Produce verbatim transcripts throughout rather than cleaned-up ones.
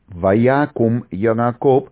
ויקום יעקב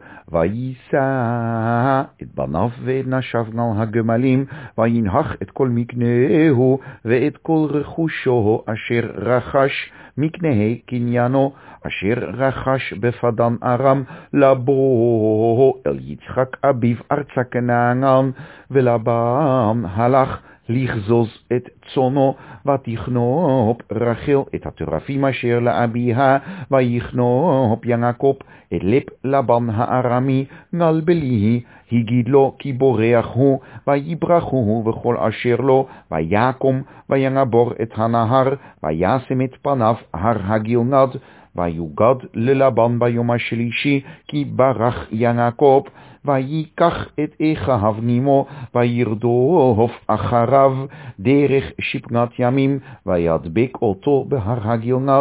ויישא את בניו ואת נשיו על הגמלים, וינהך את כל מקנהו ואת כל רכושו אשר רכש, מקנהי קניינו אשר רכש בפדן ארם, לבוא אל יצחק אביו ארצה כנען, ולבן הלך לכזוז את צונו, ותכנופ רחל את הטרפים אשר לאביה, ויכנופ יעקב את לב לבן הארמי, נלבלי הגיד לו כי בורח הוא, ויברחו וכל אשר לו, ויקום וינבור את הנהר, וישם את פניו הר הגלעד, ויוגד ללבן ביום השלישי, כי ברח יעקב, ויקח את אחיו נימו, וירדוף אחריו דרך שפנת ימים, וידבק אותו בהר הגלעד,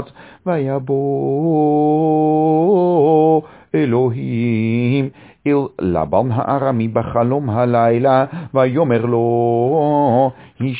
ויבוא אלוהים אל לבן הארמי בחלום הלילה, ויאמר לו,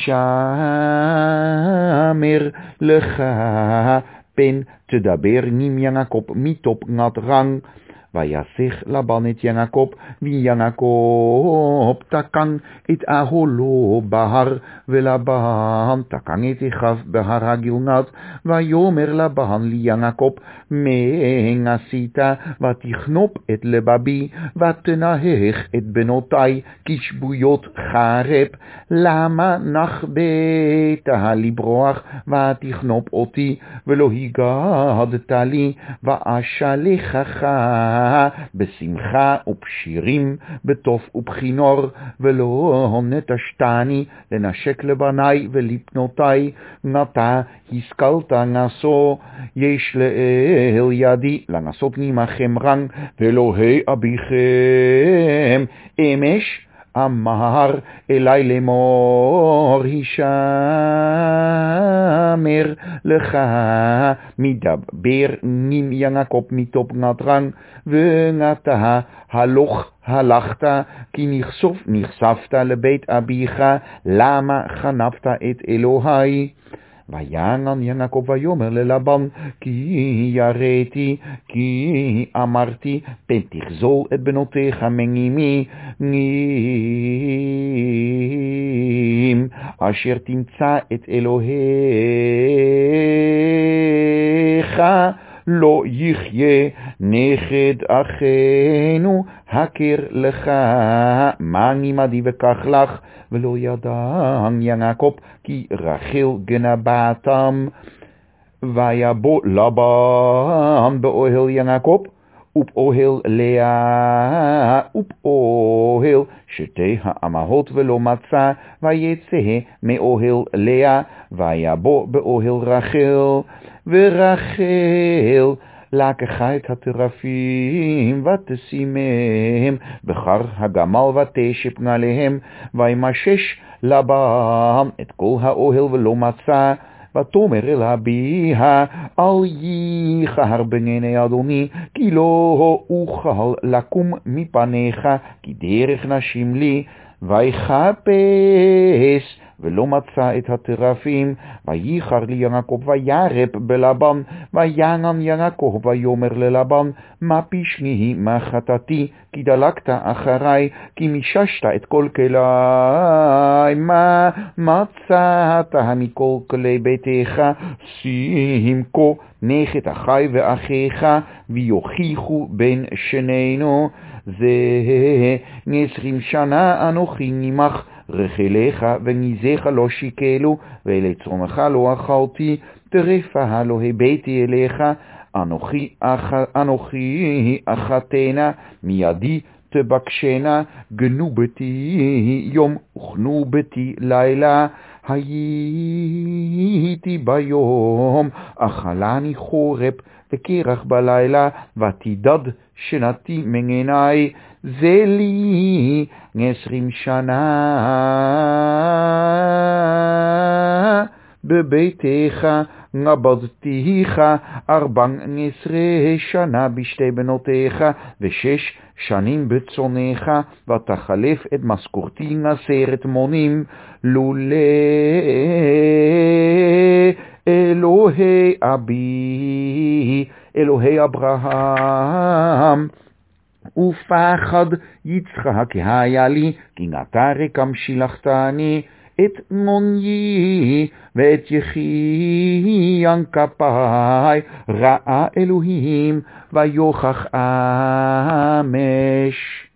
הישמר לך פן תדבר עם יעקב מתוך נתרן. ויסך לבן את יעקב, ויעקב תקן את אהלו בהר, ולבן תקן את אחיו בהר הגלעד. ויאמר לבן ליעקב, מה עשית? ותכנופ את לבבי, ותנהך את בנותי כשבויות חרב. למה נחבאת לברוח ותכנופ אותי, ולא הגדת לי? ואשלחך בשמחה ובשירים, בטוב ובכינור, ולא נטשתני לנשק לבני ולבנותי. נטע השכלת נשוא, יש לאל ידי לנסות עמכם רן, ואלוהי אביכם אמש אמר אלי לאמור, הישמר לך מדבר עם יעקב מתוך נתרן, ונטע הלוך הלכת, כי נחשוף נחשפת לבית אביך, למה חנפת את אלוהי? ויען יעקב ויאמר ללבן, כי יראתי, כי אמרתי, פן תחזור את בנותיך מעמי, אם אשר תמצא את אלוהיך לא יחיה. נכד אחינו הכר לך, מה עמדי וקח לך? ולא ידע יעקב כי רחל גנבתם. ויבוא לבן באוהל יעקב, ובאוהל לאה, ובאוהל שתי האמהות, ולא מצא. ויצא מאוהל לאה, ויבוא באוהל רחל. ורחל לקחה את הטרפים ותשימם בחר הגמל ותשב עליהם, וימשש לבן את כל האוהל ולא מצא. ותאמר אל אביה, אל יחר בעיני אדוני, כי לא אוכל לקום מפניך, כי דרך נשים לי. ויחפש ולא מצא את הטרפים. וייחר לי יעקב וירב בלבן. ויען יעקב ויאמר ללבן, מה פשעי מה חטאתי? כי דלקת אחרי, כי מיששת את כל כלי. מה מצאת מכל כלי ביתך? שים כה נכד אחי ואחיך, ויוכיחו בין שנינו. זה עשרים שנה אנוכי נימך, רחליך וניזיך לא שיקלו, ולצונך לא אכלתי, טרפה לא הבאתי אליך. אנוכי, אח, אנוכי אחתנה, מידי תבקשנה, גנו בתי יום וכנו בתי לילה. הייתי ביום, אכלני חורב, וקרח בלילה, ותידד שנתי מעיני. זה לי עשרים שנה בביתך, נבדתיך ארבע עשרה שנה בשתי בנותיך, ושש שנים בצונך, ותחלף את משכורתי עשרת מונים. לולא אלוהי אבי, אלוהי אברהם, ופחד יצחק היה לי, כי נטע רקם שילחתני, את נוני ואת יחיין כפי, ראה אלוהים ויוכח אמש.